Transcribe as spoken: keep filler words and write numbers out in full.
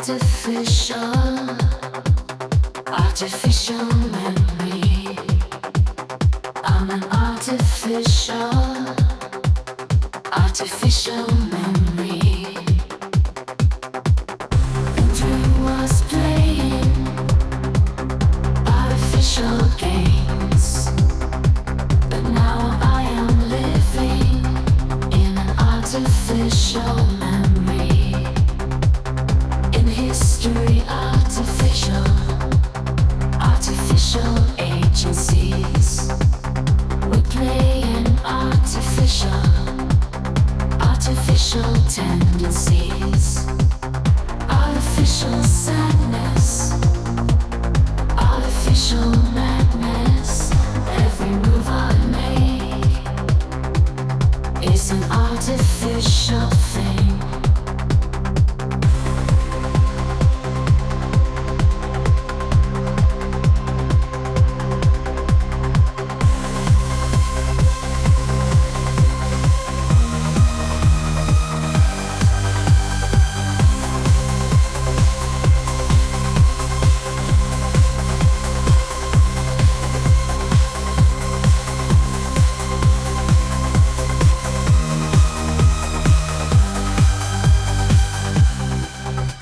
Artificial, artificial memory. I'm an artificial, artificial memory. Dream was playing artificial games, but now I am living in an artificial memory. In history, artificial, artificial agencies. We're playing artificial, artificial tendencies. Artificial sadness, artificial madness. Every move I make is an artificial